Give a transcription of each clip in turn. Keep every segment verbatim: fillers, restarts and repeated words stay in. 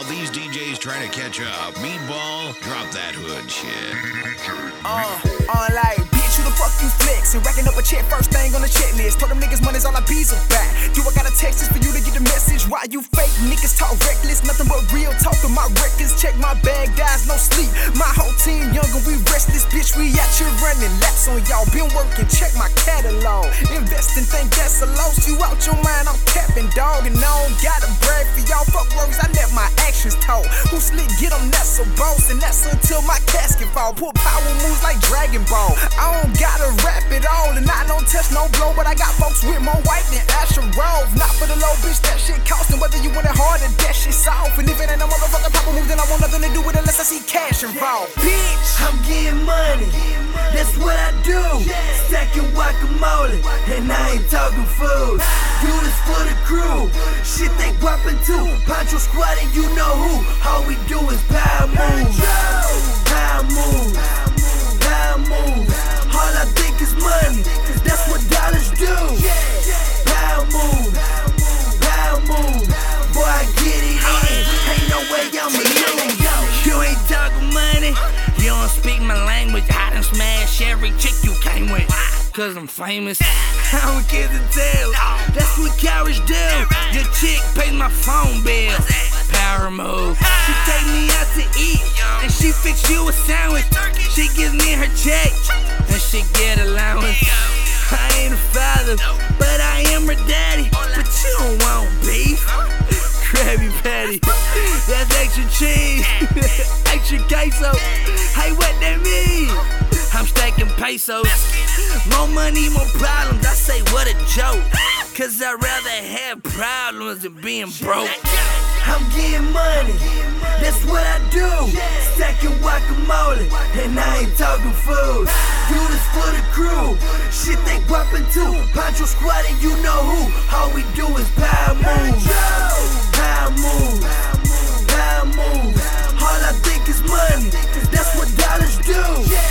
these D Js trying to catch up. Meatball, drop that hood shit. Uh, on like, bitch, who the fuck you flexin'? Racking up a check, first thing on the checklist. Told them niggas money's all I bees about. Do I got a text just for you to get the message? Why you fake niggas talk reckless? Nothing but real talk on my records. Check my bag, guys, no sleep. My whole team young and we restless, bitch. We out here running laps on y'all. Been working, check my catalog. Investing, think that's a loss. You out your mind, I'm capping, dog. And I don't gotta brag for y'all. Fuck worries, I let my actions talk. Who slick, get them, that's a boss. And that's until my casket fall. Put power moves like Dragon Ball. I don't gotta rap it all. And I don't touch no blow. But I got folks with more white than Asher Rove. Not for the low, bitch, that shit costing. Whether you want it hard or that shit soft. And if it ain't no motherfucking proper move, then I want nothing to do with it unless I see cash involved. Bitch, I'm getting money, that's what I do. Stacking guacamole, and I ain't talking food. Do this for the crew, shit they poppin' too. Poncho Squad and you know who. All we do is power moves, power moves, power moves. All I think is money, that's what dollars do. Power moves, power moves. Boy, I get it in, ain't no way I'ma lose. You ain't talking money, you don't speak my language. I done smash every chick you came with, cause I'm famous. I don't kiss and tell, that's what cowards do. Your chick pays my phone bill, power move. She take me out to eat, and she fix you a sandwich. She gives me her check, and she get allowance. I ain't a father, but I am her daddy. But you don't want beef, Krabby Patty, that's extra cheese, extra queso. Hey, what that mean? I'm stacking pesos. More money, more problems. I say what a joke, cause I'd rather have problems than being broke. I'm getting money, that's what I do. Stacking guacamole, and I ain't talking food. Do this for the crew, shit they poppin' too. Poncho Squad and you know who. All we do is power moves, power moves, power moves. All I think is money, that's what dollars do.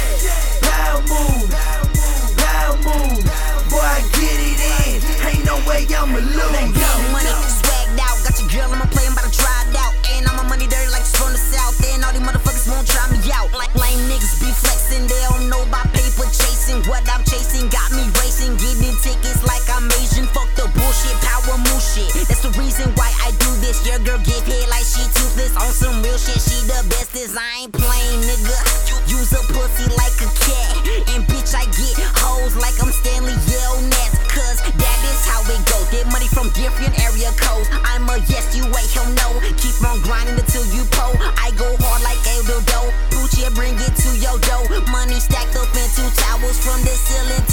Power moves, power moves. Boy, I get it in, ain't no way I'ma lose. Money swagged out, got your girl, I'ma play him, but I tried out. And all my money dirty like it's from the south. And all these motherfuckers won't try me out. Like lame niggas be flexing, they don't know about paper chasing. What I'm chasing got me racing, getting tickets like I'm Asian. Fuck the bullshit, power move shit. That's the reason why I do this. Your girl get paid like she toothless. On some real shit, she the bestest. I ain't playing, nigga. Use a pussy like a cat. And bitch, I get hoes like I'm Stanley Yelnats. Cause that is how it go. Get money from different area codes. I'm a yes, you ain't hell no. Keep on grinding until you po. I go hard like El Dodo. Poochie, bring it to your dough. Money stacked up in two towers from the ceiling